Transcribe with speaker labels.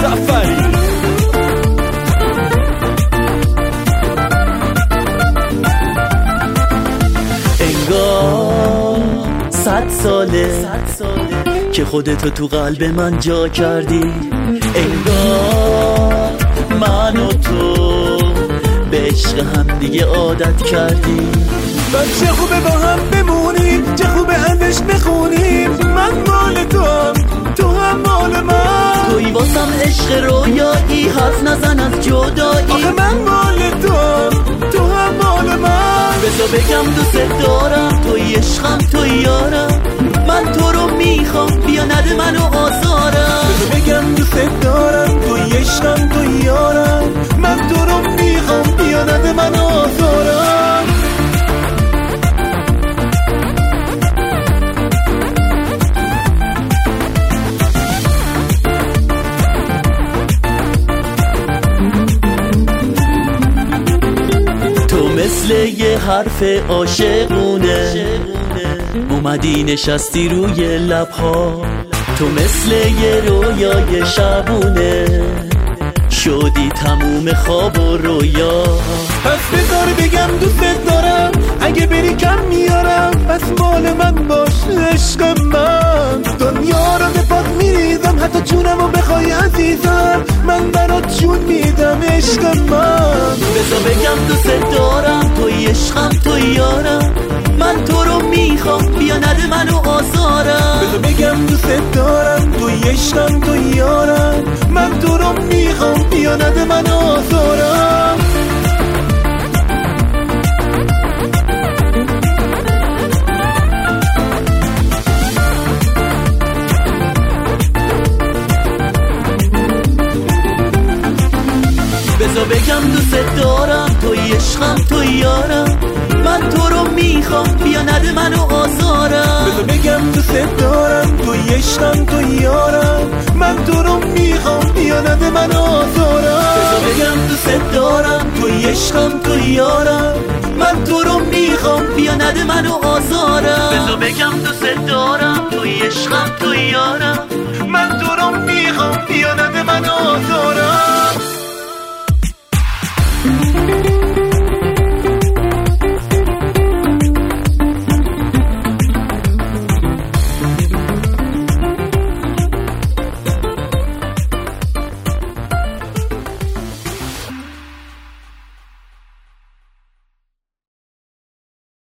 Speaker 1: زفری. انگار 100 ساله که خودتو تو قلب من جا کردی. انگار من و تو به عشق هم دیگه عادت کردی.
Speaker 2: چه خوبه با هم بمونیم، چه خوبه همش بخونیم. من مال تو هم، تو هم مال من.
Speaker 1: توی واسم عشق رویایی، حرف نزن از جدایی.
Speaker 2: آخه من مال تو هم، تو هم مال من.
Speaker 1: بذار بگم دوست دارم، توی عشقم توی یارم. من تو رو میخوام، بیا نده منو آزارم.
Speaker 2: بذار بگم دوست دارم، توی عشقم توی یارم. من تو رو میخوام، بیا نده منو آزارم.
Speaker 1: مثل یه حرف عاشقونه اومدی نشستی روی لبها. تو مثل یه رویای شبونه شدی تموم خواب و رویا.
Speaker 2: پس بذار بگم دوست دارم، اگه بری کم میارم. پس مال من باش عشق من. دنیا رو به پات میریزم، حتی جونمو بخوای عزیزم. من برات جون میدم عشق من.
Speaker 1: بذار بگم دوست دارم، توی عشقم توی یارم. من تو رو میخوام، بیا نده منو آزارم.
Speaker 2: بذار بگم دوست دارم، توی عشقم توی یارم. من تو رو میخوام، بیا نده منو آزارم.
Speaker 1: بذار بگم دوست دارم، توی عشقم توی یارم. من تو رو میخوام، بیا نده منو آزارم.
Speaker 2: بذار بگم دوست دارم، توی عشقم توی یارم. من تو رو میخوام، بیا نده منو آزارم.
Speaker 1: بذار بگم دوست دارم، توی عشقم توی یارم. من تو رو میخوام، بیا نده منو آزارم. بذار بگم دوست دارم، توی عشقم توی یارم.
Speaker 2: من تو رو میخوام، بیا نده منو آزارم.